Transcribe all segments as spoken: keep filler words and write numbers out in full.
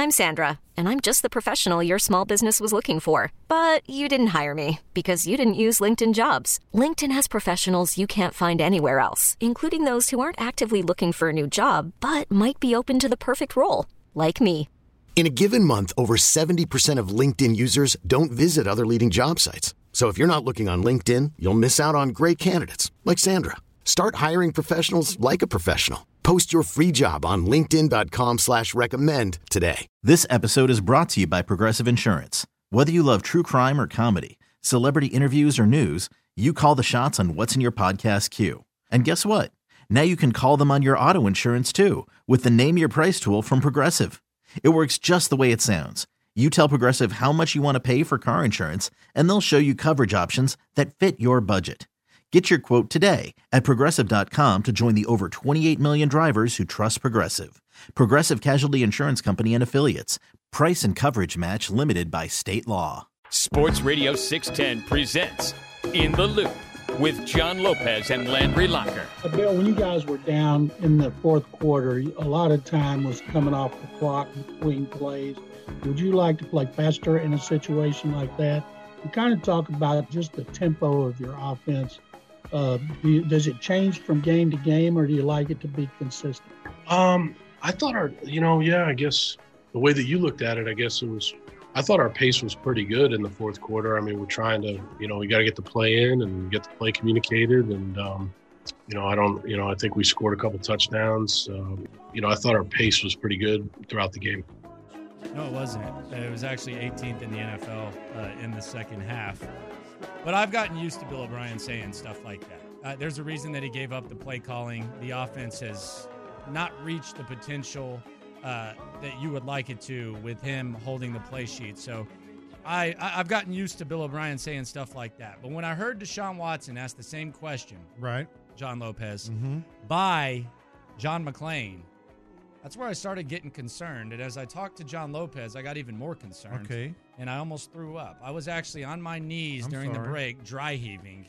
I'm Sandra, and I'm just the professional your small business was looking for. But you didn't hire me because you didn't use LinkedIn Jobs. LinkedIn has professionals you can't find anywhere else, including those who aren't actively looking for a new job, but might be open to the perfect role, like me. In a given month, over seventy percent of LinkedIn users don't visit other leading job sites. So if you're not looking on LinkedIn, you'll miss out on great candidates like Sandra. Start hiring professionals like a professional. Post your free job on linkedin.com slash recommend today. This episode is brought to you by Progressive Insurance. Whether you love true crime or comedy, celebrity interviews or news, you call the shots on what's in your podcast queue. And guess what? Now you can call them on your auto insurance too with the Name Your Price tool from Progressive. It works just the way it sounds. You tell Progressive how much you want to pay for car insurance, and they'll show you coverage options that fit your budget. Get your quote today at Progressive dot com to join the over twenty-eight million drivers who trust Progressive. Progressive Casualty Insurance Company and Affiliates. Price and coverage match limited by state law. Sports Radio six ten presents In the Loop with John Lopez and Landry Locker. Uh, Bill, when you guys were down in the fourth quarter, a lot of time was coming off the clock between plays. Would you like to play faster in a situation like that? You kind of talk about just the tempo of your offense. Uh, do you, does it change from game to game, or do you like it to be consistent? Um, I thought our, you know, yeah, I guess the way that you looked at it, I guess it was, I thought our pace was pretty good in the fourth quarter. I mean, we're trying to, you know, we got to get the play in and get the play communicated. And, um, you know, I don't, you know, I think we scored a couple touchdowns. Um, you know, I thought our pace was pretty good throughout the game. No, it wasn't. It was actually eighteenth in the N F L uh, in the second half. But I've gotten used to Bill O'Brien saying stuff like that. Uh, there's a reason that he gave up the play calling. The offense has not reached the potential uh, that you would like it to with him holding the play sheet. So I, I, I've gotten used to Bill O'Brien saying stuff like that. But when I heard Deshaun Watson ask the same question, right, John Lopez, mm-hmm. by John McClain, that's where I started getting concerned. And as I talked to John Lopez, I got even more concerned. Okay. And I almost threw up. I was actually on my knees I'm during sorry. the break, dry heaving,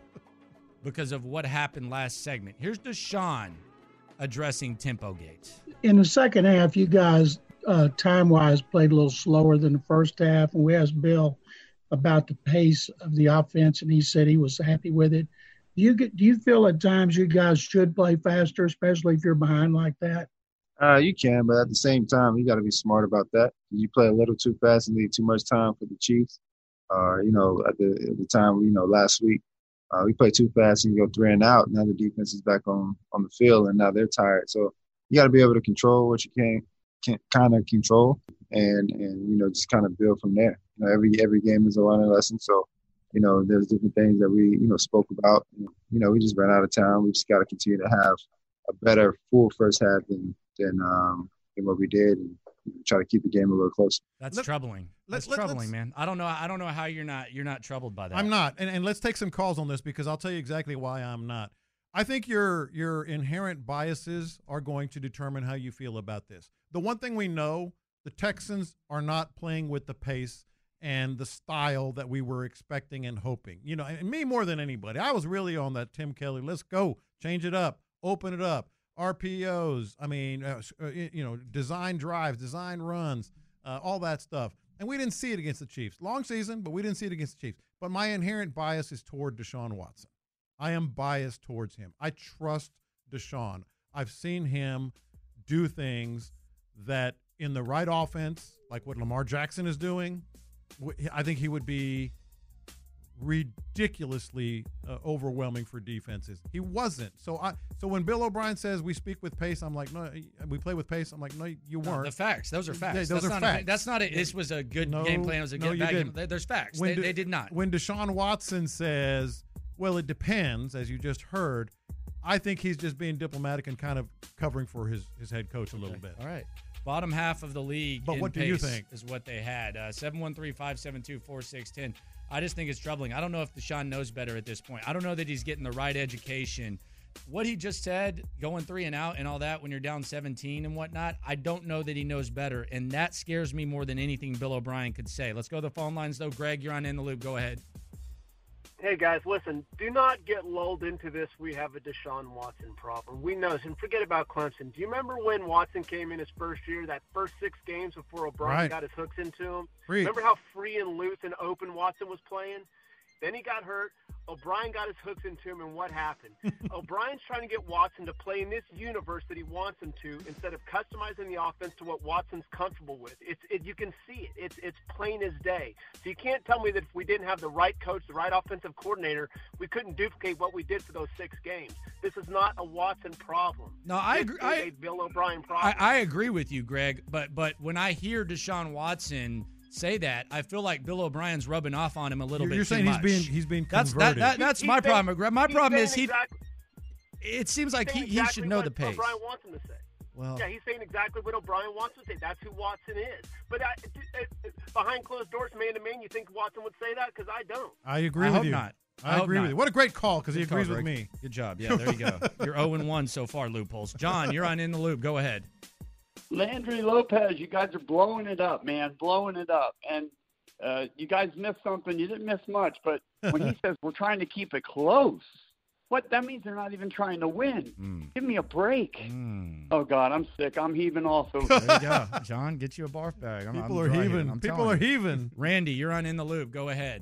because of what happened last segment. Here's Deshaun addressing tempo gates. In the second half, you guys, uh, time-wise, played a little slower than the first half. And we asked Bill about the pace of the offense, and he said he was happy with it. Do you get? Do you feel at times you guys should play faster, especially if you're behind like that? Uh, you can, but at the same time, you got to be smart about that. You play a little too fast and leave too much time for the Chiefs. Uh, you know, at the at the time, you know, last week, uh, we played too fast and you go three and out. Now the defense is back on, on the field, and now they're tired. So you got to be able to control what you can, can kind of control, and and you know, just kind of build from there. You know, every every game is a learning lesson. So, you know, there's different things that we you know spoke about. You know, we just ran out of time. We just got to continue to have a better full first half than. than um than what we did, and try to keep the game a little closer. That's let, troubling. That's let, troubling, man. I don't know. I don't know how you're not you're not troubled by that. I'm not, and, and let's take some calls on this because I'll tell you exactly why I'm not. I think your your inherent biases are going to determine how you feel about this. The one thing we know, the Texans are not playing with the pace and the style that we were expecting and hoping. You know, and me more than anybody, I was really on that Tim Kelly. Let's go, change it up, open it up. R P Os, I mean, uh, you know, design drives, design runs, uh, all that stuff. And we didn't see it against the Chiefs. Long season, but we didn't see it against the Chiefs. But my inherent bias is toward Deshaun Watson. I am biased towards him. I trust Deshaun. I've seen him do things that in the right offense, like what Lamar Jackson is doing, I think he would be ridiculously uh, overwhelming for defenses. He wasn't. So I so when Bill O'Brien says we speak with pace, I'm like, no, we play with pace. I'm like, no, you weren't. No, the facts. Those are facts. Yeah, those that's are not facts. A, that's not it. This was a good no, game plan. It was a no, good you bad didn't. game. There's facts. When They, De, they did not. When Deshaun Watson says, well, it depends, as you just heard, I think he's just being diplomatic and kind of covering for his, his head coach a little okay. bit. All right. Bottom half of the league. But in what do pace you think? Is what they had. Uh, seven one three, five seven two, four six one zero. I just think it's troubling. I don't know if Deshaun knows better at this point. I don't know that he's getting the right education. What he just said, going three and out and all that when you're down seventeen and whatnot, I don't know that he knows better, and that scares me more than anything Bill O'Brien could say. Let's go to the phone lines, though. Greg, you're on In the Loop. Go ahead. Hey, guys, listen, do not get lulled into this we have a Deshaun Watson problem. We know this, and forget about Clemson. Do you remember when Watson came in his first year, that first six games before O'Brien right. got his hooks into him? Preach. Remember how free and loose and open Watson was playing? Then he got hurt. O'Brien got his hooks into him, and what happened? O'Brien's trying to get Watson to play in this universe that he wants him to instead of customizing the offense to what Watson's comfortable with. It's it, you can see it. It's it's plain as day. So you can't tell me that if we didn't have the right coach, the right offensive coordinator, we couldn't duplicate what we did for those six games. This is not a Watson problem. No, I This agree. is I, a Bill O'Brien problem. I, I agree with you, Greg. But but when I hear Deshaun Watson say that, I feel like Bill O'Brien's rubbing off on him a little You're, bit you're too saying much. he's being he's being That's converted. that, that that's He- my he's saying- problem. Greg. My he's problem saying is he. exactly- It seems like he, saying he exactly should know what the pace. O'Brien wants him to say. Well, Yeah, he's saying exactly what O'Brien wants to say. That's who Watson is. But I, it, it, behind closed doors, man to man, you think Watson would say that? Because I don't. I agree I with hope you. not. I I, hope agree not. with you. What a great call because he Good call, agrees with Greg. me. Good job. Yeah, there you go. You're oh and one so far, Loopholes. John, you're on In the Loop. Go ahead. Landry Lopez, you guys are blowing it up, man, blowing it up. And uh, you guys missed something. You didn't miss much, but when he says we're trying to keep it close, what that means they're not even trying to win. Mm. Give me a break. Mm. Oh, God, I'm sick. I'm heaving also. There you go. John, get you a barf bag. I'm, People I'm are dry heaving. here. I'm People telling are you. heaving. Randy, you're on In the Loop. Go ahead.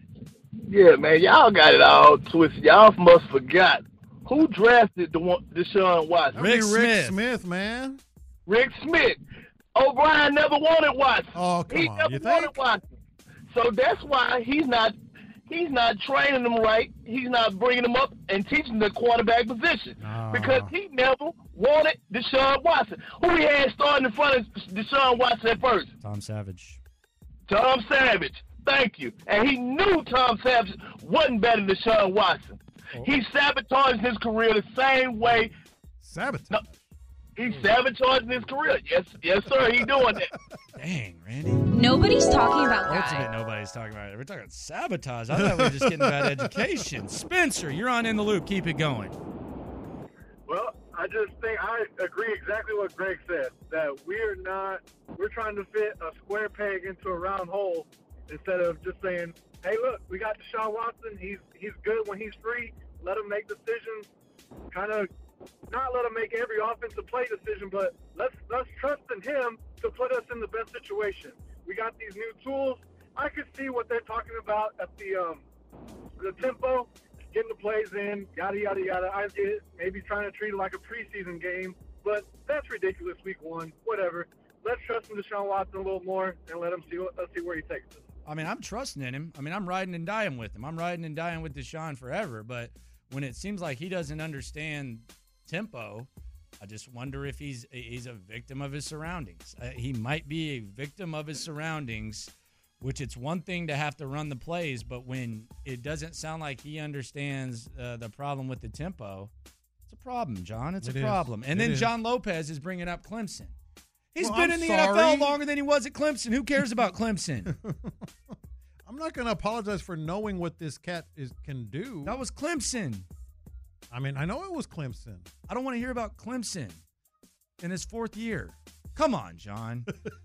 Yeah, man, y'all got it all twisted. Y'all must forgot who drafted the one, Deshaun Watson. Rick Rick Smith. Smith, man. Rick Smith. O'Brien never wanted Watson. Oh, come he on. never You wanted think? Watson. So that's why he's not he's not training them right. He's not bringing them up and teaching the quarterback position Oh. because he never wanted Deshaun Watson. Who he had starting in front of Deshaun Watson at first? Tom Savage. Tom Savage. Thank you. And he knew Tom Savage wasn't better than Deshaun Watson. Oh. He sabotaged his career the same way. Sabotage. No, he's sabotaging his career. Yes, yes, sir. He doing that. Dang, Randy. Nobody's talking about Ultimate, that. nobody's talking about it. We're talking sabotage. I thought we were just getting about education. Spencer, you're on In the Loop. Keep it going. Well, I just think I agree exactly what Greg said, that we're not, we're trying to fit a square peg into a round hole instead of just saying, hey, look, we got Deshaun Watson. He's he's good when he's free. Let him make decisions. Kind of not let him make every offensive play decision, but let's let's trust in him to put us in the best situation. We got these new tools. I could see what they're talking about at the um, the tempo, getting the plays in, yada yada yada. I get it. Maybe trying to treat it like a preseason game, but that's ridiculous. Week one, whatever. Let's trust in Deshaun Watson a little more and let him see. Let's see where he takes us. I mean, I'm trusting in him. I mean, I'm riding and dying with him. I'm riding and dying with Deshaun forever. But when it seems like he doesn't understand tempo, I just wonder if he's he's a victim of his surroundings. Uh, he might be a victim of his surroundings, which it's one thing to have to run the plays, but when it doesn't sound like he understands uh, the problem with the tempo, it's a problem, John. It's It a is. problem. And It then is. John Lopez is bringing up Clemson. He's Well, been I'm in the sorry. N F L longer than he was at Clemson. Who cares about Clemson? I'm not going to apologize for knowing what this cat is can do. That was Clemson. I mean, I know it was Clemson. I don't want to hear about Clemson in his fourth year. Come on, John.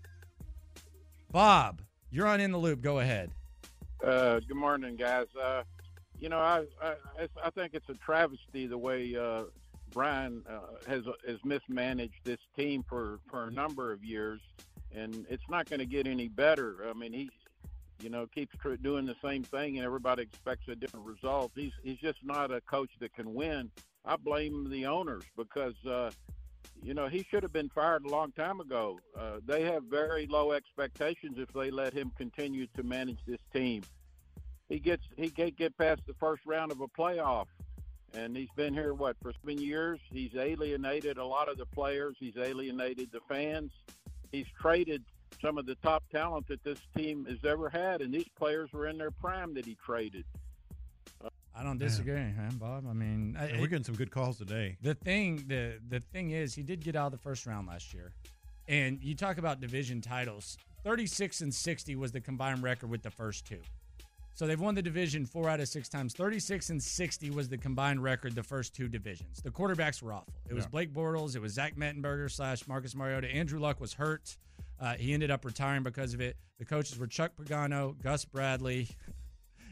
Bob, you're on In the Loop. Go ahead. Uh, good morning, guys. Uh, you know, I, I I think it's a travesty the way uh, Brian uh, has has mismanaged this team for, for a number of years, and it's not going to get any better. I mean, he, you know, keeps tr- doing the same thing, and everybody expects a different result. He's he's just not a coach that can win. I blame the owners because, uh, you know, he should have been fired a long time ago. Uh, they have very low expectations if they let him continue to manage this team. He gets he can't get past the first round of a playoff, and he's been here what for seven years. He's alienated a lot of the players. He's alienated the fans. He's traded some of the top talent that this team has ever had, and these players were in their prime that he traded. Uh, I don't disagree, man, Bob. I mean, I, Yeah, we're getting some good calls today. The thing, the the thing is, he did get out of the first round last year, and you talk about division titles. thirty-six and sixty was the combined record with the first two. So they've won the division four out of six times. thirty-six and sixty was the combined record the first two divisions. The quarterbacks were awful. It was Yeah. Blake Bortles. It was Zach Mettenberger slash Marcus Mariota. Andrew Luck was hurt. Uh, he ended up retiring because of it. The coaches were Chuck Pagano, Gus Bradley,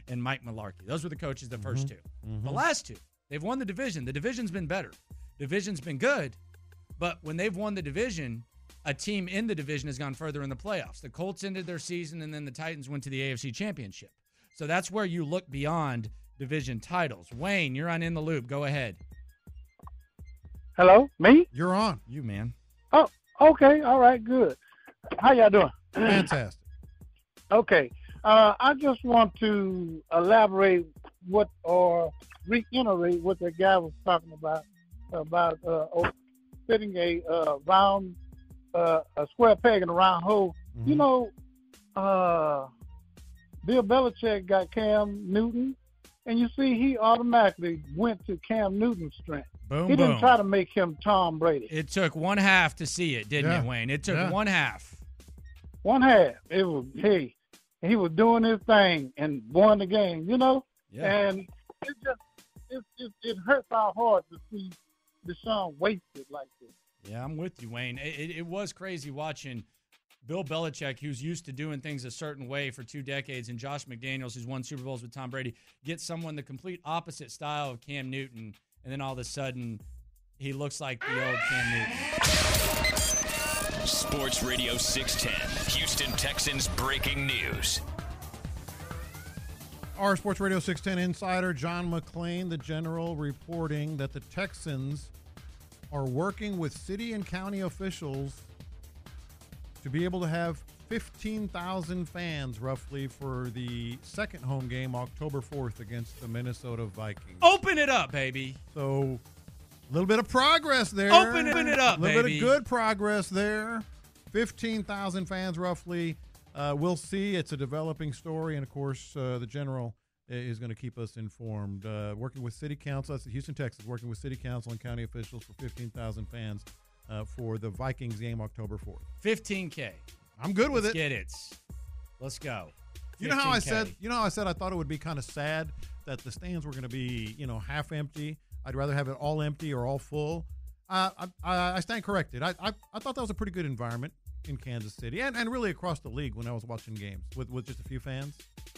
and Mike Mularkey. Those were the coaches, the first two. Mm-hmm. The last two, they've won the division. The division's been better. Division's been good, but when they've won the division, a team in the division has gone further in the playoffs. The Colts ended their season, and then the Titans went to the A F C Championship. So that's where you look beyond division titles. Wayne, you're on In the Loop. Go ahead. Hello, me? You're on. You, man. Oh, okay. All right, good. How y'all doing? Fantastic. Okay. Uh, I just want to elaborate what or reiterate what the guy was talking about, about uh, fitting a uh, round, uh, a square peg in a round hole. Mm-hmm. You know, uh, Bill Belichick got Cam Newton, and you see he automatically went to Cam Newton's strength. Boom, he didn't boom. try to make him Tom Brady. It took one half to see it, didn't Yeah. it, Wayne? It took Yeah. one half. One half. It was, hey, he was doing his thing and won the game, you know? Yeah. And it just, it, it, it hurts our heart to see Deshaun wasted like this. Yeah, I'm with you, Wayne. It, it, it was crazy watching Bill Belichick, who's used to doing things a certain way for two decades, and Josh McDaniels, who's won Super Bowls with Tom Brady, get someone the complete opposite style of Cam Newton, and then all of a sudden he looks like the old Cam Newton. Sports Radio six ten, Houston Texans breaking news. Our Sports Radio six ten insider, John McClain, the general, reporting that the Texans are working with city and county officials to be able to have fifteen thousand fans, roughly, for the second home game, October fourth, against the Minnesota Vikings. Open it up, baby. So, a little bit of progress there. Open it up, A little baby. bit of good progress there. fifteen thousand fans, roughly. Uh, we'll see. It's a developing story, and, of course, uh, the general is going to keep us informed. Uh, working with city council, that's Houston, Texas, working with city council and county officials for fifteen thousand fans uh, for the Vikings game October fourth. fifteen K. I'm good with Let's it. Get it. Let's go. You know how I fifteen K. said, you know how I said I thought it would be kind of sad that the stands were going to be, you know, half empty. I'd rather have it all empty or all full. Uh, I, I, I stand corrected. I, I I thought that was a pretty good environment in Kansas City and, and really across the league when I was watching games with, with just a few fans.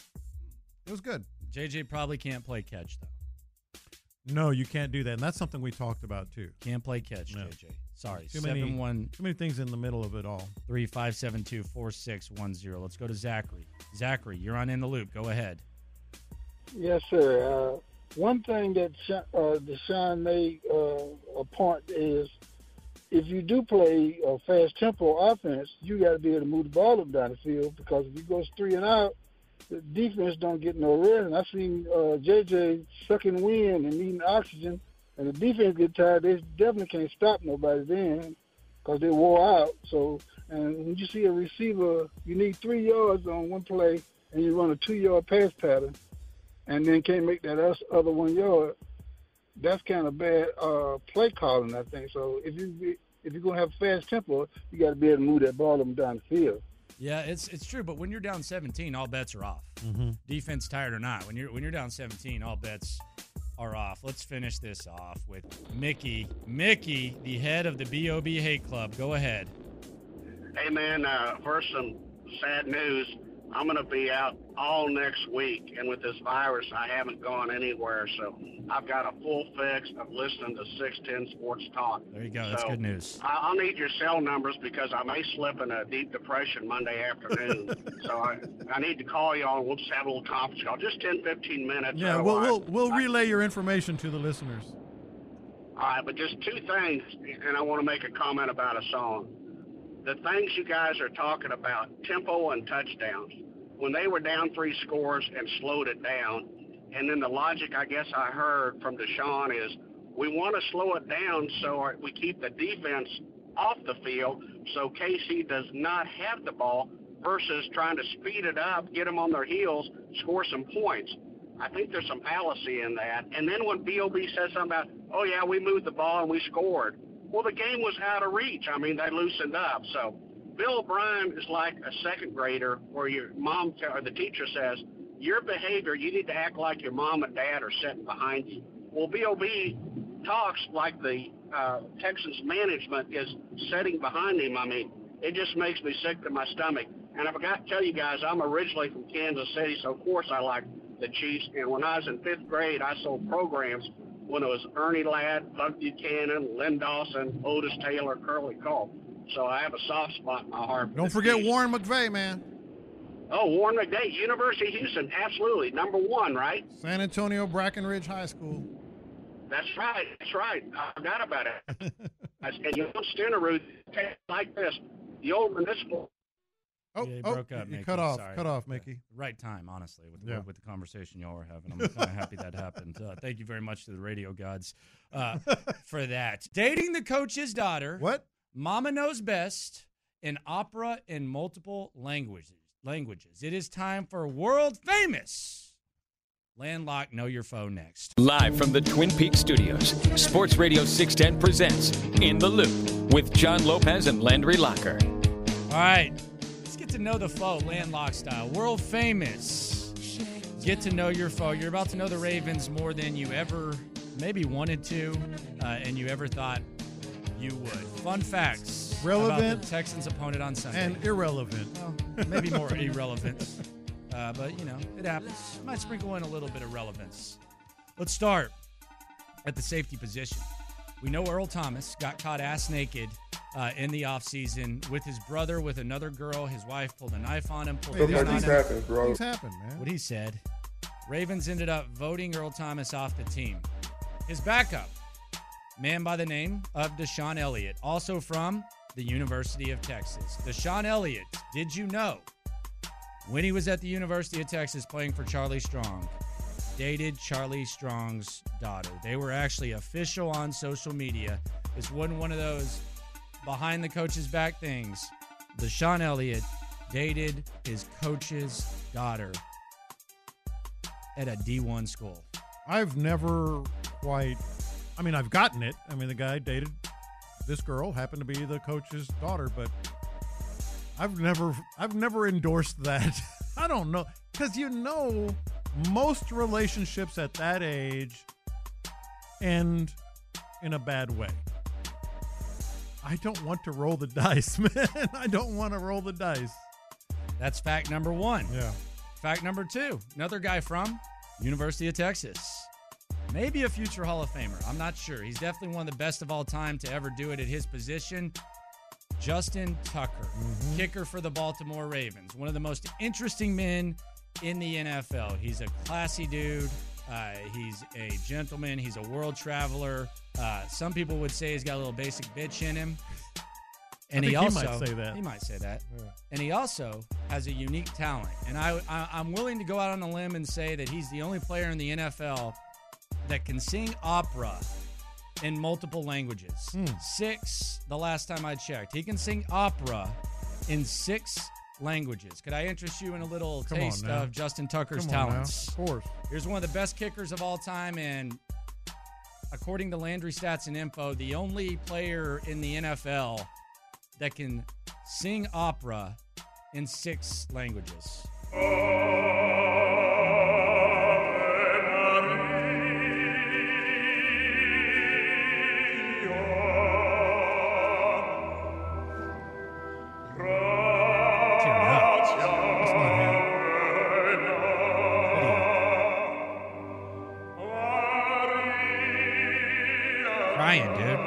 It was good. J J probably can't play catch, though. No, you can't do that, and that's something we talked about too. Can't play catch, No. J J. Sorry. Too many, seven one too many things in the middle of it all. three five seven two four six one zero. Let's go to Zachary. Zachary, you're on In the Loop. Go ahead. Yes, sir. Uh, one thing that Sha- uh, Deshaun made uh, a point is if you do play a fast tempo offense, you got to be able to move the ball up down the field because if you go three and out, the defense don't get no rest. And I've seen uh, J J sucking wind and needing oxygen, and the defense get tired. They definitely can't stop nobody then because they wore out. So, and when you see a receiver, you need three yards on one play, and you run a two-yard pass pattern, and then can't make that other one yard. That's kind of bad uh, play calling, I think. So if you if you're gonna have a fast tempo, you got to be able to move that ball up and down the field. Yeah, it's it's true, but when you're down seventeen, all bets are off. Mm-hmm. Defense tired or not, when you're when you're down seventeen, all bets are off. Let's finish this off with Mickey. Mickey, the head of the B O B Hate Club. Go ahead. Hey, man, uh, first some sad news. I'm going to be out all next week, and with this virus, I haven't gone anywhere. So I've got a full fix of listening to six ten Sports Talk. There you go. That's So good news. I- I'll need your cell numbers because I may slip in a deep depression Monday afternoon. so I, I need to call y'all, and we'll just have a little conference call, just ten, fifteen minutes. Yeah, we'll we'll Otherwise, we'll relay your information to the listeners. All right, but just two things, and I want to make a comment about a song. The things you guys are talking about, tempo and touchdowns, when they were down three scores and slowed it down, and then the logic I guess I heard from Deshaun is we want to slow it down so we keep the defense off the field so K C does not have the ball versus trying to speed it up, get them on their heels, score some points. I think there's some fallacy in that. And then when B O B says something about, oh, yeah, we moved the ball and we scored, well, the game was out of reach. I mean, they loosened up. So Bill O'Brien is like a second grader where your mom or the teacher says, your behavior, you need to act like your mom and dad are sitting behind you. Well, B O B talks like the uh, Texans management is sitting behind him. I mean, it just makes me sick to my stomach. And I forgot to tell you guys, I'm originally from Kansas City, so of course I like the Chiefs. And when I was in fifth grade, I sold programs when it was Ernie Ladd, Buck Buchanan, Lynn Dawson, Otis Taylor, Curly Culp. So I have a soft spot in my heart. Don't forget Warren McVay, man. Oh, Warren McVay, University of Houston, absolutely. Number one, right? San Antonio Brackenridge High School. That's right. That's right. I forgot about it. And you know, Stenerud, like this, the old municipal. Oh, yeah, he oh, broke up, you Mickey. cut off, Sorry. cut off, Mickey. Right time, honestly, with, Yeah. with the conversation y'all were having. I'm kind of happy that happened. Uh, thank you very much to the radio gods uh, for that. Dating the coach's daughter. What? Mama knows best in opera in multiple languages. Languages. It is time for world famous Landlocked Know Your Foe next. Live from the Twin Peaks studios, Sports Radio six ten presents In the Loop with John Lopez and Landry Locker. All right. Let's get to know the foe, Landlocked style. World famous. Get to know your foe. You're about to know the Ravens more than you ever maybe wanted to uh, and you ever thought you would. Fun facts Relevant about the Texans' opponent on Sunday. and irrelevant. Well, maybe more irrelevant. Uh, but, you know, it happens. Might sprinkle in a little bit of relevance. Let's start at the safety position. We know Earl Thomas got caught ass naked uh, in the offseason with his brother, with another girl. His wife pulled a knife on him. Pulled Hey, a these gun things on him. happen, bro. Things happen, man. What he said. Ravens ended up voting Earl Thomas off the team. His backup, man by the name of Deshaun Elliott, also from the University of Texas. Deshaun Elliott, did you know, when he was at the University of Texas playing for Charlie Strong, dated Charlie Strong's daughter? They were actually official on social media. This wasn't one of those behind the coach's back things. Deshaun Elliott dated his coach's daughter at a D one school. I've never quite, I mean, I've gotten it. I mean, the guy dated this girl, happened to be the coach's daughter, but I've never, I've never endorsed that. I don't know, because you know, most relationships at that age end in a bad way. I don't want to roll the dice, man. I don't want to roll the dice. That's fact number one. Yeah. Fact number two, another guy from University of Texas. Maybe a future Hall of Famer. I'm not sure. He's definitely one of the best of all time to ever do it at his position. Justin Tucker, mm-hmm. kicker for the Baltimore Ravens. One of the most interesting men in the N F L. He's a classy dude. Uh, he's a gentleman. He's a world traveler. Uh, some people would say he's got a little basic bitch in him. And I he think also he might say that. He might say that. Yeah. And he also has a unique talent. And I, I, I'm willing to go out on a limb and say that he's the only player in the N F L that can sing opera in multiple languages. Mm. Six, the last time I checked. He can sing opera in six languages. Could I interest you in a little Come taste on now. of Justin Tucker's Come on now. talents? Of course. Here's one of the best kickers of all time, and according to Landry Stats and Info, the only player in the N F L that can sing opera in six languages. Crying, dude.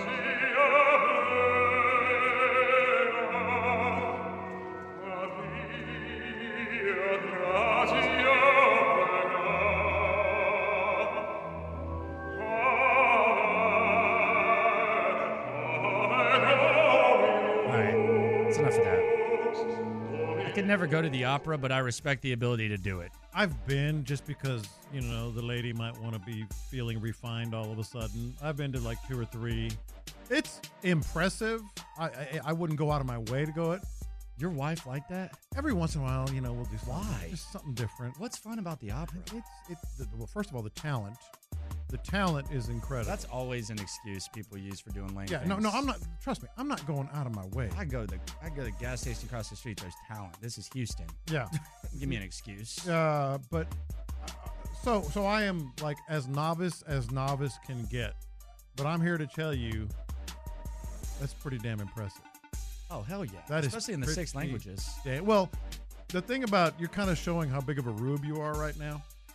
Could never go to the opera, but I respect the ability to do it. I've been, just because, you know, the lady might want to be feeling refined all of a sudden. I've been to like two or three. It's impressive. I I, I wouldn't go out of my way to go it. Your wife like that? Every once in a while, you know, we'll do something. Why? Just something different. What's fun about the opera? It's it's the, well, first of all, the talent. The talent is incredible. That's always an excuse people use for doing lame yeah. things. No, no, I'm not. Trust me, I'm not going out of my way. I go to the I go to the gas station across the street. There's talent. This is Houston. Yeah. Give me an excuse. Uh, but uh, so so I am like as novice as novice can get, but I'm here to tell you that's pretty damn impressive. Oh hell yeah! That Especially is in the six pretty languages. damn- well, the thing about you're kind of showing how big of a rube you are right now.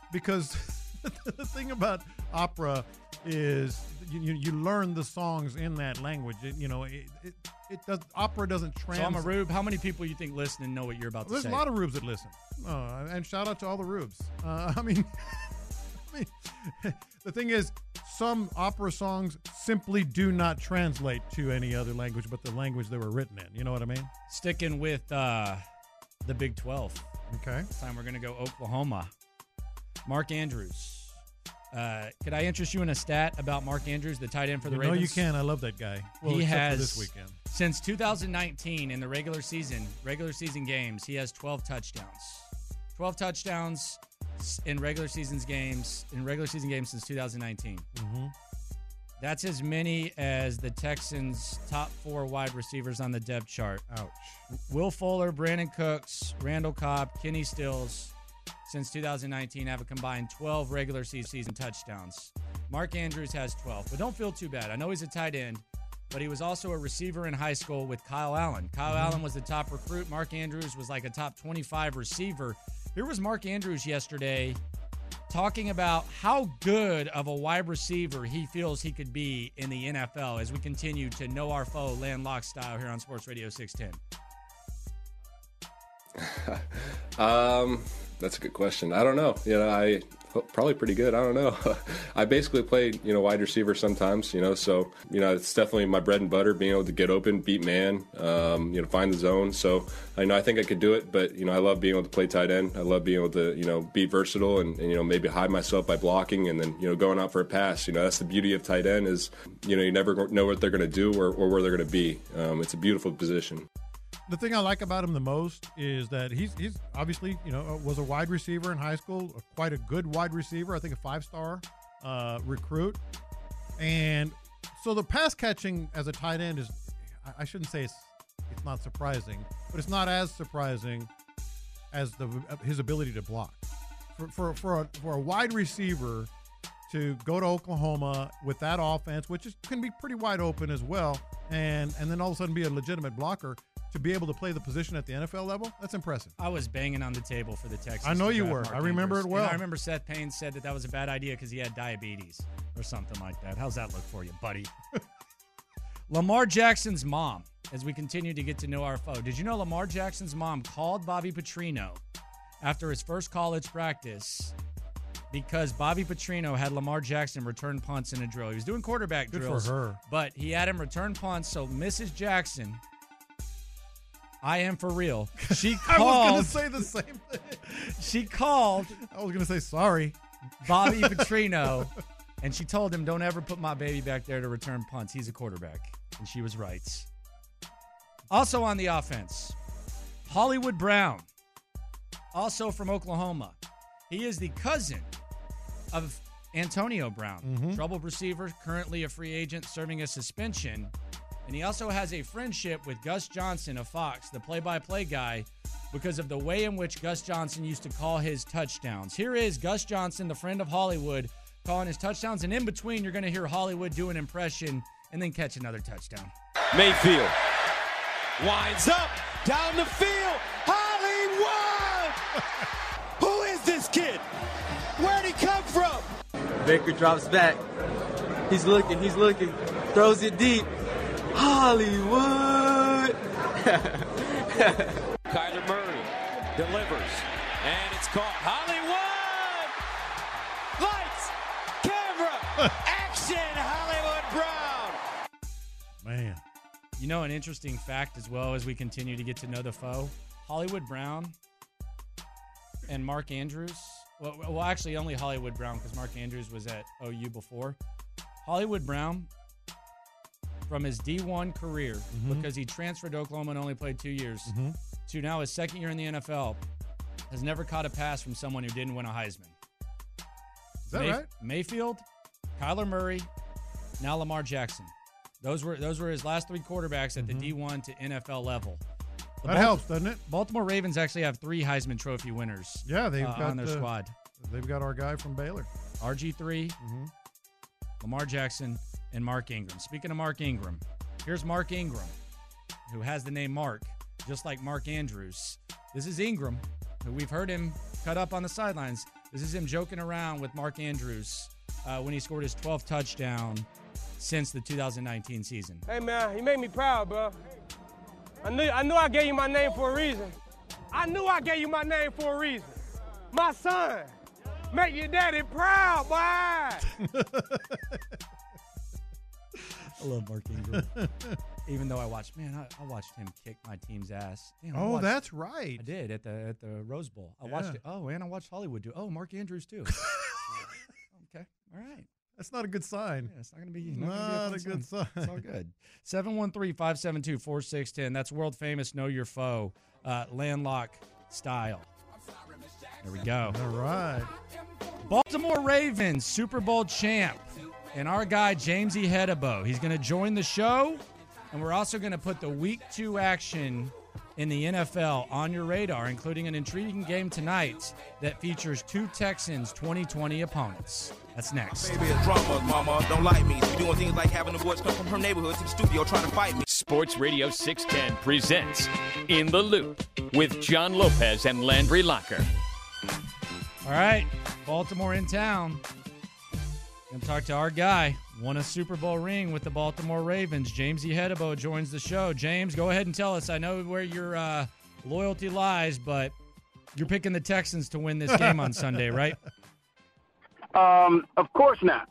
because the thing about opera is you, you, you learn the songs in that language. It, you know, it, it, it does. Opera doesn't translate. So I'm a Rube. How many people you think listen and know what you're about to There's say? There's a lot of Rubes that listen. Uh, and shout out to all the Rubes. Uh, I mean, I mean, the thing is, some opera songs simply do not translate to any other language but the language they were written in. You know what I mean? Sticking with uh, the Big twelve. Okay. This time we're going to go Oklahoma. Mark Andrews. Uh, could I interest you in a stat about Mark Andrews, the tight end for the you Ravens? No, you can. I love that guy. Well, he except has, for this weekend. Since two thousand nineteen in the regular season, regular season games, he has twelve touchdowns. twelve touchdowns in regular seasons games, in regular season games since two thousand nineteen. Mm-hmm. That's as many as the Texans' top four wide receivers on the depth chart. Ouch. Will Fuller, Brandon Cooks, Randall Cobb, Kenny Stills, since two thousand nineteen have a combined twelve regular season touchdowns. Mark Andrews has twelve, but don't feel too bad. I know he's a tight end, but he was also a receiver in high school with Kyle Allen. Kyle mm-hmm. Allen was the top recruit. Mark Andrews was like a top twenty-five receiver. Here was Mark Andrews yesterday talking about how good of a wide receiver he feels he could be in the N F L as we continue to know our foe landlocked style here on Sports Radio six ten. um, that's a good question. I don't know. You know, I probably pretty good. I don't know. I basically played, you know, wide receiver sometimes, you know, so, you know, it's definitely my bread and butter, being able to get open, beat man, um, you know, find the zone. So I know I think I could do it, but, you know, I love being able to play tight end. I love being able to, you know, be versatile and, and, you know, maybe hide myself by blocking and then, you know, going out for a pass. You know, that's the beauty of tight end is, you know, you never know what they're going to do or, or where they're going to be. Um, it's a beautiful position. The thing I like about him the most is that he's he's obviously, you know, was a wide receiver in high school, quite a good wide receiver, I think a five-star uh, recruit. And so the pass catching as a tight end is, I shouldn't say it's, it's not surprising, but it's not as surprising as the his ability to block. For for for a, for a wide receiver to go to Oklahoma with that offense, which is, can be pretty wide open as well, and and then all of a sudden be a legitimate blocker, to be able to play the position at the N F L level, that's impressive. I was banging on the table for the Texans. I know you draft were. Mark I remember Andrews. it well. And I remember Seth Payne said that that was a bad idea because he had diabetes or something like that. How's that look for you, buddy? Lamar Jackson's mom, as we continue to get to know our foe. Did you know Lamar Jackson's mom called Bobby Petrino after his first college practice because Bobby Petrino had Lamar Jackson return punts in a drill? He was doing quarterback Good drills. for her. But he had him return punts, so Missus Jackson... I am for real. She called. I was going to say the same thing. She called. I was going to say sorry. Bobby Petrino, and she told him, don't ever put my baby back there to return punts. He's a quarterback. And she was right. Also on the offense, Hollywood Brown, also from Oklahoma. He is the cousin of Antonio Brown, mm-hmm. troubled receiver, currently a free agent, serving a suspension. And he also has a friendship with Gus Johnson of Fox, the play-by-play guy, because of the way in which Gus Johnson used to call his touchdowns. Here is Gus Johnson, the friend of Hollywood, calling his touchdowns. And in between, you're going to hear Hollywood do an impression and then catch another touchdown. Mayfield winds up down the field. Hollywood! Who is this kid? Where'd he come from? Baker drops back. He's looking, he's looking. Throws it deep. Hollywood! Kyler Murray delivers, and it's caught. Hollywood! Lights, camera, action, Hollywood Brown! Man. You know, an interesting fact as well as we continue to get to know the foe, Hollywood Brown and Mark Andrews. Well, well actually, only Hollywood Brown because Mark Andrews was at O U before. Hollywood Brown, from his D one career, mm-hmm. because he transferred to Oklahoma and only played two years, mm-hmm. to now his second year in the N F L, has never caught a pass from someone who didn't win a Heisman. Is that May- right? Mayfield, Kyler Murray, now Lamar Jackson. Those were those were his last three quarterbacks at mm-hmm. the D one to N F L level. The that Bal- helps, doesn't it? Baltimore Ravens actually have three Heisman Trophy winners. Yeah, they've uh, got on their the, squad. They've got our guy from Baylor, R G three, mm-hmm. Lamar Jackson, and Mark Ingram. Speaking of Mark Ingram, here's Mark Ingram, who has the name Mark, just like Mark Andrews. This is Ingram, who we've heard him cut up on the sidelines. This is him joking around with Mark Andrews uh, when he scored his twelfth touchdown since the two thousand nineteen season. Hey, man, you made me proud, bro. I knew, I knew I gave you my name for a reason. I knew I gave you my name for a reason. My son, make your daddy proud, boy. I love Mark Ingram. Even though I watched, man, I, I watched him kick my team's ass. Damn, I oh, watched, that's right. I did at the at the Rose Bowl. I Yeah. watched it. Oh, and I watched Hollywood do. Oh, Mark Andrews too. Okay, all right. That's not a good sign. Yeah, it's not going to be not, Not gonna be a fun good sign. It's all good. seven one three, five seven two, four six one zero. That's world famous Know Your Foe, uh, Landlock style. There we go. All right. Baltimore Ravens Super Bowl champ, and our guy Jamesy Hedebo. He's going to join the show, and we're also going to put the week two action in the N F L on your radar, including an intriguing game tonight that features two Texans twenty twenty opponents. That's next. Baby, it's drama, mama. Don't like me. She doing things like having the boys come from her neighborhood to the studio trying to fight me. Sports Radio six ten presents In the Loop with John Lopez and Landry Locker. All right, Baltimore in town. Gonna talk to our guy. Won a Super Bowl ring with the Baltimore Ravens. Jamesy Hedebo joins the show. James, go ahead and tell us. I know where your uh, loyalty lies, but you're picking the Texans to win this game on Sunday, right? Um, of course not.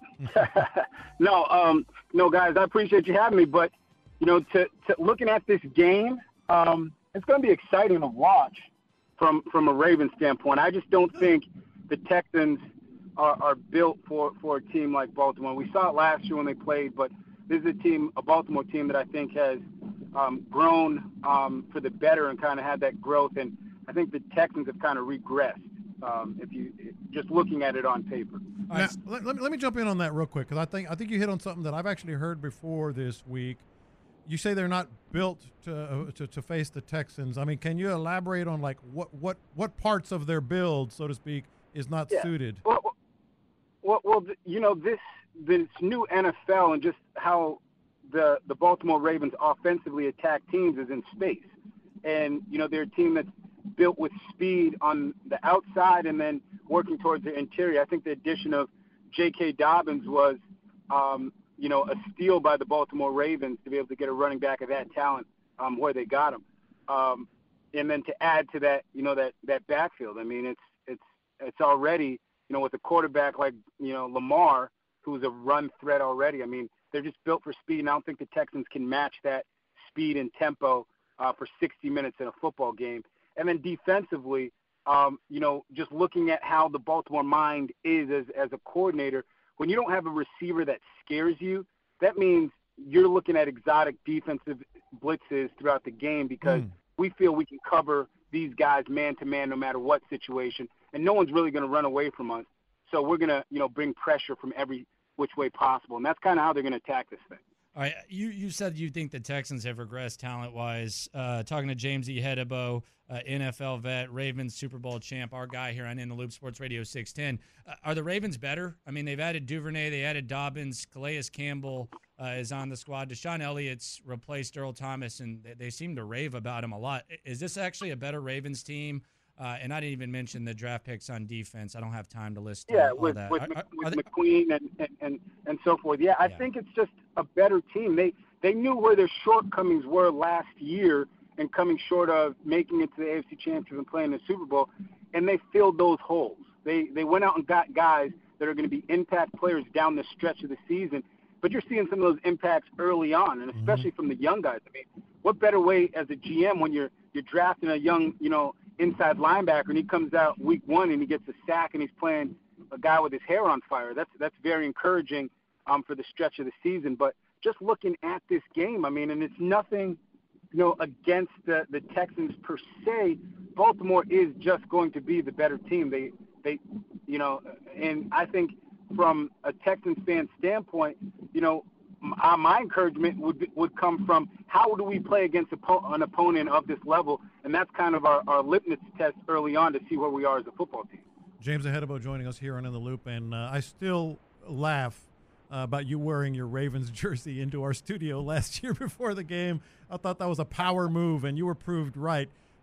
no, um, no, guys, I appreciate you having me, but you know, to, to looking at this game, um, it's going to be exciting to watch from from a Ravens standpoint. I just don't think the Texans are, are built for, for a team like Baltimore. We saw it last year when they played, but this is a team, a Baltimore team that I think has um, grown um, for the better and kind of had that growth. And I think the Texans have kind of regressed. Um, if you just looking at it on paper. Now, let, let me let me jump in on that real quick because I think I think you hit on something that I've actually heard before this week. You say they're not built to uh, to, to face the Texans. I mean, can you elaborate on like what what what parts of their build, so to speak, is not Yeah. suited? Well, well, well, you know, this this new N F L and just how the the Baltimore Ravens offensively attack teams is in space, and you know they're a team that's built with speed on the outside and then working towards the interior. I think the addition of J K. Dobbins was, um, you know, a steal by the Baltimore Ravens to be able to get a running back of that talent um, where they got him. Um, and then to add to that, you know, that, that backfield. I mean, it's it's it's already, you know, with a quarterback like, you know, Lamar, who's a run threat already. I mean, they're just built for speed, and I don't think the Texans can match that speed and tempo uh, for sixty minutes in a football game. And then defensively, um, you know, just looking at how the Baltimore mind is as, as a coordinator, when you don't have a receiver that scares you, that means you're looking at exotic defensive blitzes throughout the game because mm. we feel we can cover these guys man-to-man no matter what situation, and no one's really going to run away from us. So we're going to, you know, bring pressure from every which way possible, and that's kind of how they're going to attack this thing. All right, you, you said you think the Texans have regressed talent-wise. Uh, talking to James E. Hedebo, uh, N F L vet, Ravens Super Bowl champ, our guy here on In the Loop Sports Radio six ten. Uh, are the Ravens better? I mean, they've added Duvernay, they added Dobbins, Calais Campbell uh, is on the squad. Deshaun Elliott's replaced Earl Thomas, and they, they seem to rave about him a lot. Is this actually a better Ravens team? Uh, and I didn't even mention the draft picks on defense. I don't have time to list yeah, all with, that. with, Are, are, with are they, McQueen and, and, and, and so forth. Yeah, I Yeah. think it's just a better team. They they knew where their shortcomings were last year and coming short of making it to the A F C Championship and playing the Super Bowl, and they filled those holes. They they went out and got guys that are going to be impact players down the stretch of the season, but you're seeing some of those impacts early on, and especially from the young guys. I mean, what better way as a G M when you're you're drafting a young, you know, inside linebacker and he comes out week one and he gets a sack and he's playing a guy with his hair on fire. That's that's very encouraging um, for the stretch of the season. But just looking at this game, I mean, and it's nothing, you know, against the, the Texans per se. Baltimore is just going to be the better team. They, they, you know, and I think from a Texans fan standpoint, you know, my, my encouragement would be, would come from how do we play against an opponent of this level, and that's kind of our, our litmus test early on to see where we are as a football team. James Hedebo joining us here on In the Loop, and uh, I still laugh uh, about you wearing your Ravens jersey into our studio last year before the game. I thought that was a power move, and you were proved right.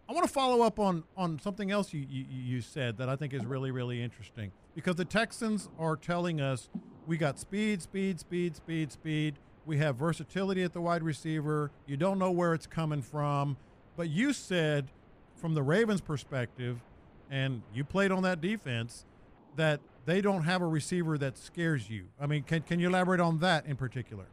I want to follow up on, on something else you, you, you said that I think is really, really interesting, because the Texans are telling us we got speed, speed, speed, speed, speed. We have versatility at the wide receiver. You don't know where it's coming from. But you said, from the Ravens' perspective, and you played on that defense, that they don't have a receiver that scares you. I mean, can, can you elaborate on that in particular?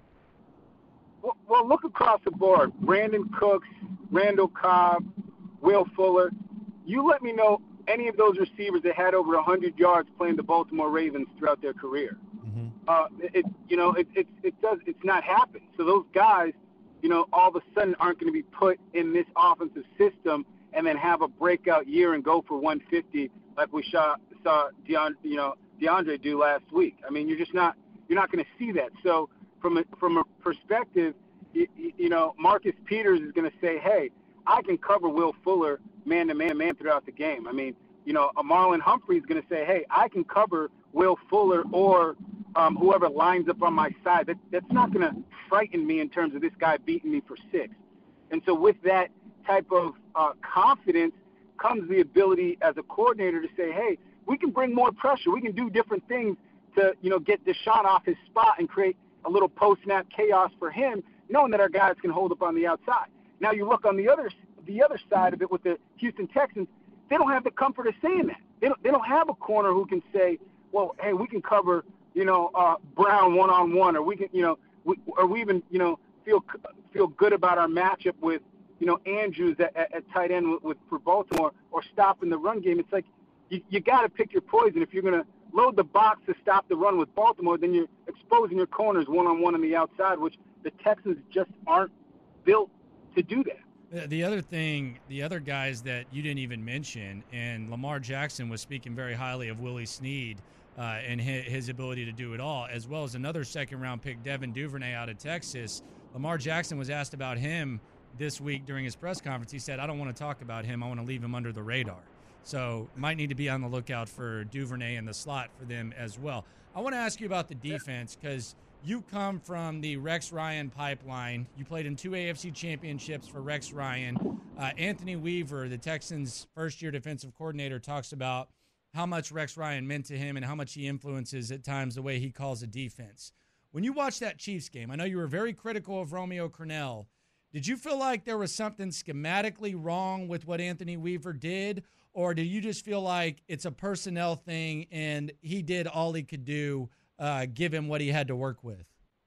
Well, well, look across the board. Brandon Cooks, Randall Cobb, Will Fuller. You let me know any of those receivers that had over one hundred yards playing the Baltimore Ravens throughout their career. Mm-hmm. Uh, it, you know, it, it, it does, it's not happened. So those guys, you know, all of a sudden aren't going to be put in this offensive system and then have a breakout year and go for one fifty like we saw, saw DeAndre, you know, DeAndre do last week. I mean, you're just not, you're not going to see that. So from a, from a perspective, you, you know, Marcus Peters is going to say, hey, I can cover Will Fuller man to man, man throughout the game. I mean, you know, a Marlon Humphrey is going to say, hey, I can cover Will Fuller or um, whoever lines up on my side. That, that's not going to frighten me in terms of this guy beating me for six. And so with that type of uh, confidence comes the ability as a coordinator to say, hey, we can bring more pressure. We can do different things to, you know, get Deshaun off his spot and create a little post-snap chaos for him, knowing that our guys can hold up on the outside. Now you look on the other the other side of it with the Houston Texans, they don't have the comfort of saying that. They don't, they don't have a corner who can say, well, hey, we can cover, you know, uh, Brown one-on-one, or we can, you know, we, or we even, you know, feel feel good about our matchup with, you know, Andrews at, at, at tight end with, with for Baltimore, or stopping the run game. It's like you, you got to pick your poison. If you're going to load the box to stop the run with Baltimore, then you're exposing your corners one-on-one on the outside, which the Texans just aren't built to do that. The other thing, the other guys that you didn't even mention, and Lamar Jackson was speaking very highly of Willie Snead uh, and his, his ability to do it all, as well as another second-round pick, Devin Duvernay out of Texas. Lamar Jackson was asked about him this week during his press conference. He said, I don't want to talk about him. I want to leave him under the radar. So might need to be on the lookout for Duvernay in the slot for them as well. I want to ask you about the defense, because you come from the Rex Ryan pipeline. You played in two A F C championships for Rex Ryan. Uh, Anthony Weaver, the Texans' first-year defensive coordinator, talks about how much Rex Ryan meant to him and how much he influences at times the way he calls a defense. When you watch that Chiefs game, I know you were very critical of Romeo Crennel. Did you feel like there was something schematically wrong with what Anthony Weaver did, or do you just feel like it's a personnel thing and he did all he could do, uh, given what he had to work with?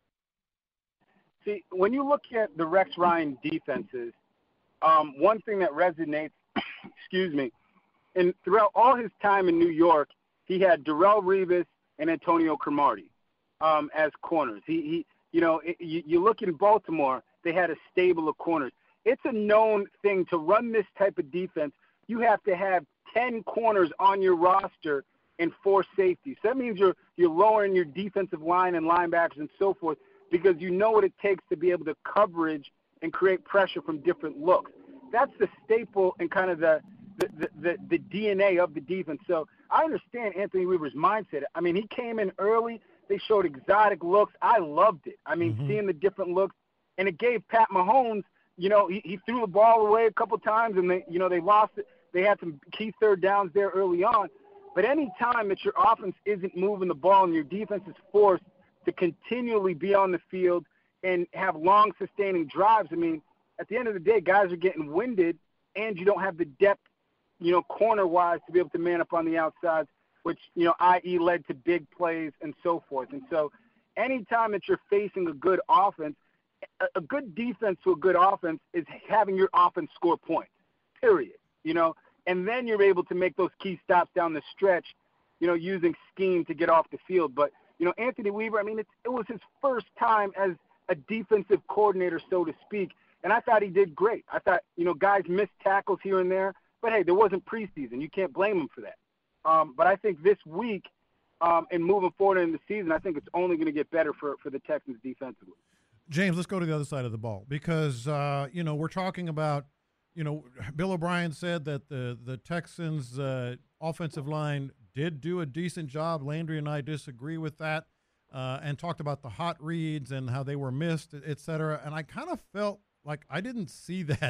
See, when you look at the Rex Ryan defenses, um, one thing that resonates, excuse me, and throughout all his time in New York, he had Darrelle Revis and Antonio Cromartie um, as corners. He, he you know, it, you, you look in Baltimore, they had a stable of corners. It's a known thing to run this type of defense. You have to have ten corners on your roster and four safeties. So that means you're you're lowering your defensive line and linebackers and so forth, because you know what it takes to be able to coverage and create pressure from different looks. That's the staple and kind of the the, the, the the D N A of the defense. So I understand Anthony Weaver's mindset. I mean, he came in early. They showed exotic looks. I loved it. I mean, mm-hmm. seeing the different looks. And it gave Pat Mahomes, you know, he, he threw the ball away a couple times, and they, you know, they lost it. They had some key third downs there early on. But any time that your offense isn't moving the ball and your defense is forced to continually be on the field and have long sustaining drives, I mean, at the end of the day, guys are getting winded, and you don't have the depth, you know, corner-wise to be able to man up on the outsides, which, you know, that is led to big plays and so forth. And so anytime that you're facing a good offense, a good defense to a good offense is having your offense score points, period, you know, and then you're able to make those key stops down the stretch, you know, using scheme to get off the field. But, you know, Anthony Weaver, I mean, it, it was his first time as a defensive coordinator, so to speak, and I thought he did great. I thought, you know, guys missed tackles here and there, but, hey, there wasn't preseason. You can't blame him for that. Um, but I think this week um, and moving forward in the season, I think it's only going to get better for, for the Texans defensively. James, let's go to the other side of the ball, because, uh, you know, we're talking about, you know, Bill O'Brien said that the, the Texans' uh, offensive line did do a decent job. Landry and I disagree with that, uh, and talked about the hot reads and how they were missed, et cetera. And I kind of felt like I didn't see that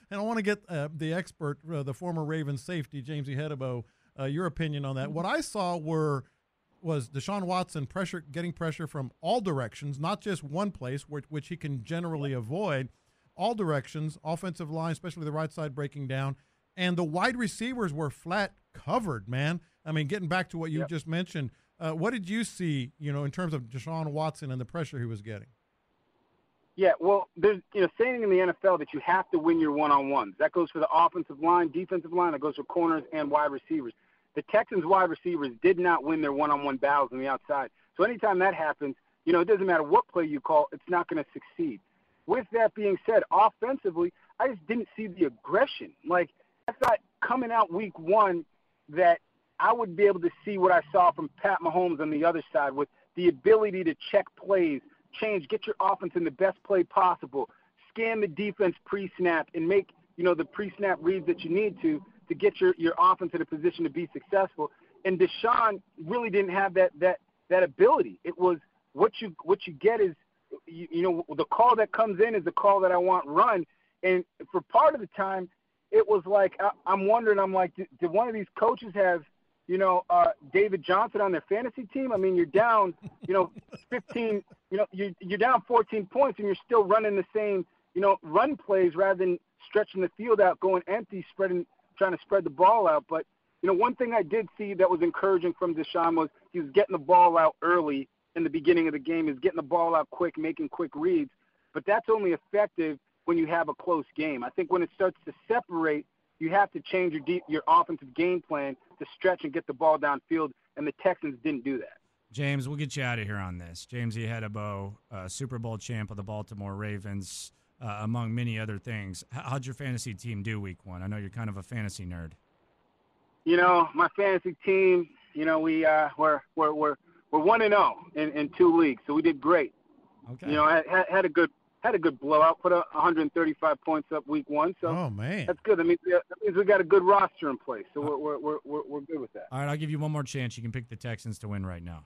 And I want to get uh, the expert, uh, the former Ravens safety, James Ihedigbo, uh, your opinion on that. What I saw were was Deshaun Watson pressure, getting pressure from all directions, not just one place, which, which he can generally avoid, all directions, offensive line, especially the right side breaking down, and the wide receivers were flat covered, man. I mean, getting back to what you yep. just mentioned, uh, what did you see, you know, in terms of Deshaun Watson and the pressure he was getting? Yeah, well, there's you know saying in the N F L that you have to win your one-on-ones. That goes for the offensive line, defensive line. That goes for corners and wide receivers. The Texans wide receivers did not win their one-on-one battles on the outside. So anytime that happens, you know, it doesn't matter what play you call, it's not going to succeed. With that being said, offensively, I just didn't see the aggression. Like, I thought coming out week one that I would be able to see what I saw from Pat Mahomes on the other side with the ability to check plays, change, get your offense in the best play possible, scan the defense pre-snap, and make, you know, the pre-snap reads that you need to to get your, your offense in a position to be successful. And Deshaun really didn't have that that that ability. It was what you what you get is, you, you know, the call that comes in is the call that I want run. And for part of the time, it was like I, I'm wondering, I'm like, did, did one of these coaches have, you know, uh, David Johnson on their fantasy team? I mean, you're down, you know, fifteen, you know, you're, you're down fourteen points and you're still running the same, you know, run plays rather than stretching the field out, going empty, spreading, trying to spread the ball out. But, you know, one thing I did see that was encouraging from Deshaun was he was getting the ball out early in the beginning of the game. He's getting the ball out quick, making quick reads. But that's only effective when you have a close game. I think when it starts to separate, you have to change your deep, your offensive game plan to stretch and get the ball downfield, and the Texans didn't do that. James, we'll get you out of here on this. James Ihedigbo, uh, Super Bowl champ of the Baltimore Ravens, uh, among many other things. How'd your fantasy team do week one? I know you're kind of a fantasy nerd. You know, my fantasy team, you know, we uh, we're we're we're we're one and zero in in two leagues, so we did great. Okay. You know, I had, had a good had a good blowout, put a one hundred thirty-five points up week one. So oh man, that's good. That means we, that means we got a good roster in place, so we're we're we're we're, we're good with that. All right, I'll give you one more chance. You can pick the Texans to win right now.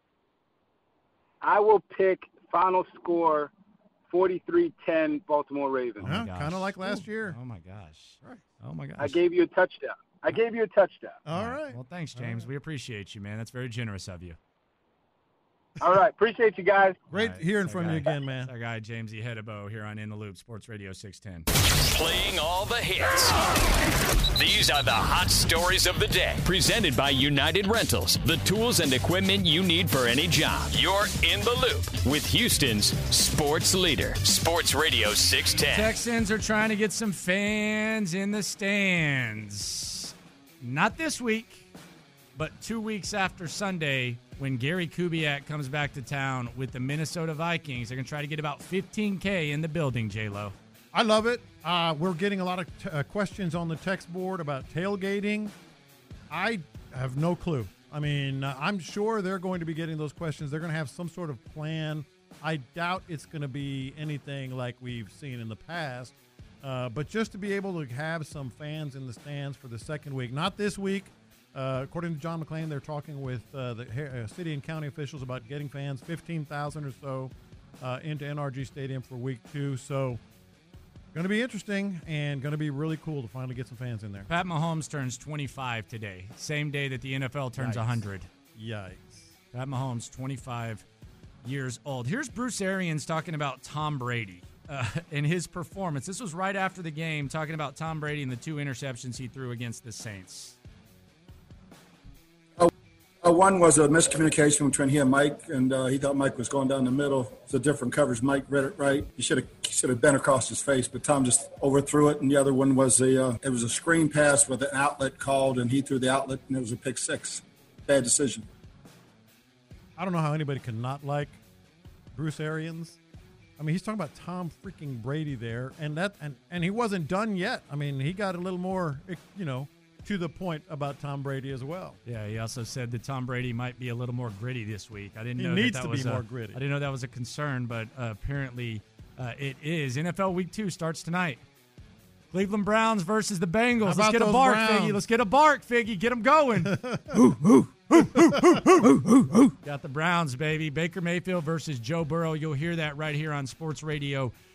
I will pick final score forty-three ten Baltimore Ravens. Oh kind of like last year. Oh my gosh. Right. Oh my gosh. I gave you a touchdown. I gave you a touchdown. All right. Well, thanks, James. Right. We appreciate you, man. That's very generous of you. All right. Appreciate you guys. Great right, hearing from guy, you again, man. Our guy, James Ihedigbo, here on In the Loop, Sports Radio six ten. Playing all the hits. These are the hot stories of the day. Presented by United Rentals, the tools and equipment you need for any job. You're In the Loop with Houston's sports leader, Sports Radio six ten. Texans are trying to get some fans in the stands. Not this week, but two weeks after Sunday, when Gary Kubiak comes back to town with the Minnesota Vikings. They're going to try to get about fifteen K in the building, J-Lo. I love it. Uh, we're getting a lot of t- uh, questions on the text board about tailgating. I have no clue. I mean, uh, I'm sure they're going to be getting those questions. They're going to have some sort of plan. I doubt it's going to be anything like we've seen in the past. Uh, but just to be able to have some fans in the stands for the second week, not this week. Uh, according to John McClain, they're talking with uh, the uh, city and county officials about getting fans, fifteen thousand or so, uh, into N R G Stadium for week two. So going to be interesting and going to be really cool to finally get some fans in there. Pat Mahomes turns twenty-five today, same day that the N F L turns Yikes. one hundred. Yikes. Pat Mahomes, twenty-five years old. Here's Bruce Arians talking about Tom Brady uh, and his performance. This was right after the game, talking about Tom Brady and the two interceptions he threw against the Saints. Uh, one was a miscommunication between he and Mike, and uh, he thought Mike was going down the middle. It's a different coverage. Mike read it right. He should have should have bent across his face, but Tom just overthrew it. And the other one was a uh, it was a screen pass with an outlet called, and he threw the outlet, and it was a pick six. Bad decision. I don't know how anybody can not like Bruce Arians. I mean, he's talking about Tom freaking Brady there, and that and, and he wasn't done yet. I mean, he got a little more, you know, to the point about Tom Brady as well. Yeah, he also said that Tom Brady might be a little more gritty this week. I didn't he know needs that, that to was be a, more gritty. I didn't know that was a concern, but uh, apparently uh, it is. N F L Week Two starts tonight. Cleveland Browns versus the Bengals. How Let's about get a those bark, Browns? Figgy. Let's get a bark, Figgy. Get them going. ooh, ooh, ooh, ooh, ooh, ooh, ooh, ooh. Got the Browns, baby. Baker Mayfield versus Joe Burrow. You'll hear that right here on Sports Radio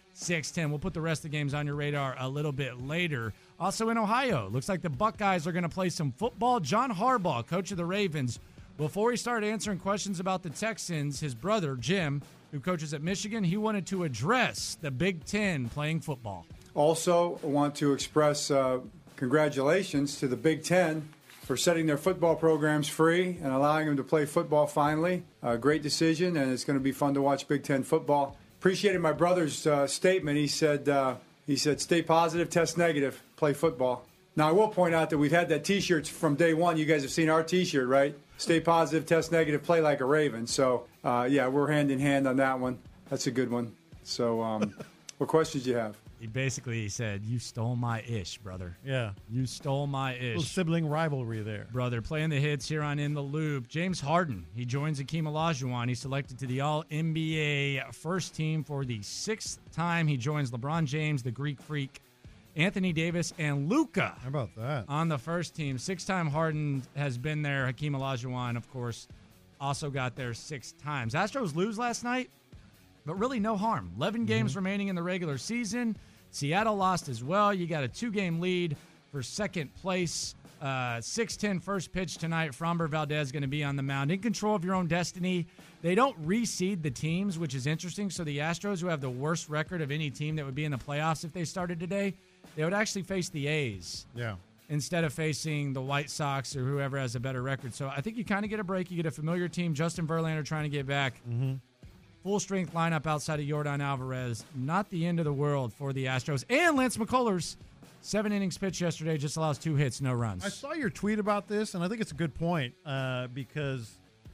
six ten. We'll put the rest of the games on your radar a little bit later. Also in Ohio, looks like the Buckeyes are going to play some football. John Harbaugh, coach of the Ravens, before he started answering questions about the Texans, his brother, Jim, who coaches at Michigan, he wanted to address the Big Ten playing football. Also, I want to express uh, congratulations to the Big Ten for setting their football programs free and allowing them to play football finally. A great decision, and it's going to be fun to watch Big Ten football. Appreciated my brother's uh, statement. He said, uh, he said, stay positive, test negative, play football. Now, I will point out that we've had that T-shirt from day one. You guys have seen our T-shirt, right? Stay positive, test negative, play like a Raven. So, uh, yeah, we're hand in hand on that one. That's a good one. So, um, what questions do you have? He basically said, you stole my ish, brother. Yeah. You stole my ish. Little sibling rivalry there. Brother, playing the hits here on In the Loop. James Harden, he joins Hakeem Olajuwon. He's selected to the All-N B A first team for the sixth time. He joins LeBron James, the Greek Freak, Anthony Davis, and Luka. How about that? On the first team. Six-time Harden has been there. Hakeem Olajuwon, of course, also got there six times. Astros lose last night, but really no harm. eleven mm-hmm. games remaining in the regular season. Seattle lost as well. You got a two-game lead for second place. Uh, six ten first pitch tonight. Framber Valdez going to be on the mound. In control of your own destiny. They don't reseed the teams, which is interesting. So the Astros, who have the worst record of any team that would be in the playoffs if they started today, they would actually face the A's. Yeah. Instead of facing the White Sox or whoever has a better record. So I think you kind of get a break. You get a familiar team. Justin Verlander trying to get back. Mm-hmm. Full-strength lineup outside of Yordan Alvarez. Not the end of the world for the Astros. And Lance McCullers, seven innings pitched yesterday, just allows two hits, no runs. I saw your tweet about this, and I think it's a good point uh, because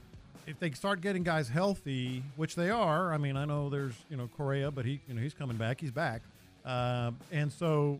if they start getting guys healthy, which they are, I mean, I know there's, you know, Correa, but he, you know, he's coming back. He's back. Uh, and so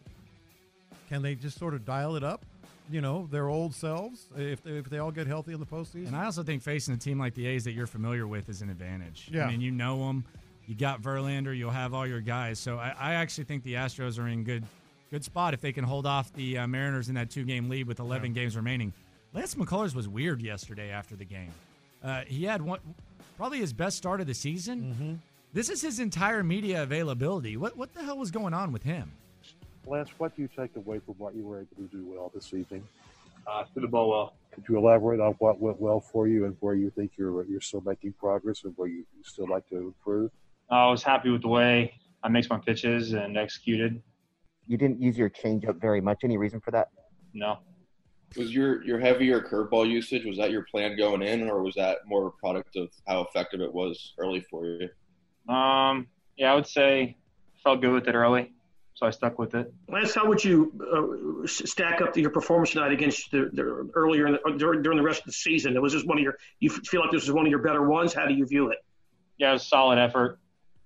can they just sort of dial it up? You know, their old selves, if they, if they all get healthy in the postseason. And I also think facing a team like the A's that you're familiar with is an advantage. Yeah. I mean, you know them. You got Verlander. You'll have all your guys. So I, I actually think the Astros are in good good spot if they can hold off the uh, Mariners in that two-game lead with eleven yeah. games remaining. Lance McCullers was weird yesterday after the game. Uh, he had one, probably his best start of the season. Mm-hmm. This is his entire media availability. What, what the hell was going on with him? Lance, what do you take away from what you were able to do well this evening? Uh, threw the ball well. Could you elaborate on what went well for you and where you think you're you're still making progress and where you, you still like to improve? I was happy with the way I mixed my pitches and executed. You didn't use your changeup very much. Any reason for that? No. Was your, your heavier curveball usage, was that your plan going in, or was that more a product of how effective it was early for you? Um, yeah, I would say felt good with it early. So I stuck with it. Lance, how would you uh, stack up to your performance tonight against the, the earlier in the, during, during the rest of the season? It was this one of your. You feel like this was one of your better ones. How do you view it? Yeah, it was a solid effort.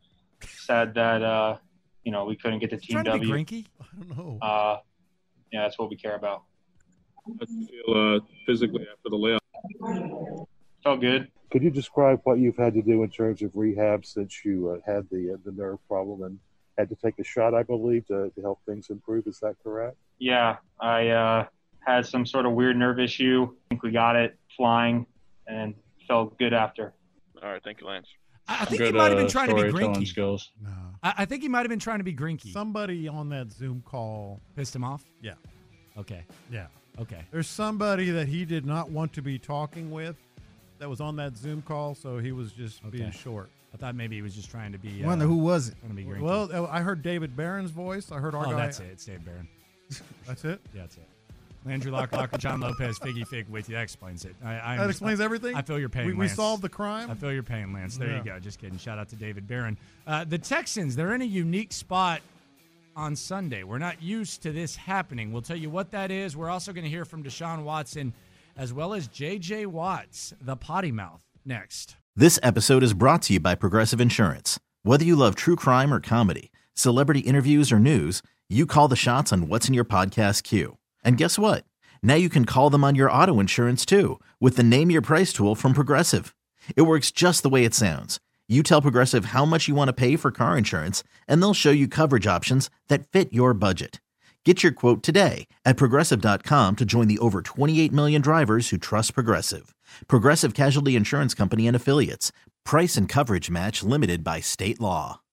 Sad that uh, you know we couldn't get the team Trying W. To be Grinky? I don't know. Uh, yeah, that's what we care about. How do you feel uh, physically after the layoff? Felt good. Could you describe what you've had to do in terms of rehab since you uh, had the uh, the nerve problem and had to take a shot, I believe, to, to help things improve? Is that correct? Yeah, I uh, had some sort of weird nerve issue. I think we got it flying and felt good after. All right, thank you, Lance. I think good, he might have been uh, trying to be Grinky. Skills. No. I, I think he might have been trying to be Grinky. Somebody on that Zoom call pissed him off? Yeah. Okay. Yeah. Okay. There's somebody that he did not want to be talking with that was on that Zoom call, so he was just okay. being short. I thought maybe he was just trying to be. I wonder uh, who was it? Trying to be Grinky. Well, I heard David Barron's voice. I heard our oh, guy. that's it. It's David Barron. That's it? Yeah, that's it. Landry Locklock, John Lopez, Figgy Fig with you. That explains it. I, I that explains everything? I feel your pain, we, Lance. We solved the crime? I feel your pain, Lance. There yeah. you go. Just kidding. Shout out to David Barron. Uh, the Texans, they're in a unique spot on Sunday. We're not used to this happening. We'll tell you what that is. We're also going to hear from Deshaun Watson as well as J J. Watts, the potty mouth, next. This episode is brought to you by Progressive Insurance. Whether you love true crime or comedy, celebrity interviews or news, you call the shots on what's in your podcast queue. And guess what? Now you can call them on your auto insurance too with the Name Your Price tool from Progressive. It works just the way it sounds. You tell Progressive how much you want to pay for car insurance, and they'll show you coverage options that fit your budget. Get your quote today at Progressive dot com to join the over twenty-eight million drivers who trust Progressive. Progressive Casualty Insurance Company and Affiliates. Price and coverage match limited by state law.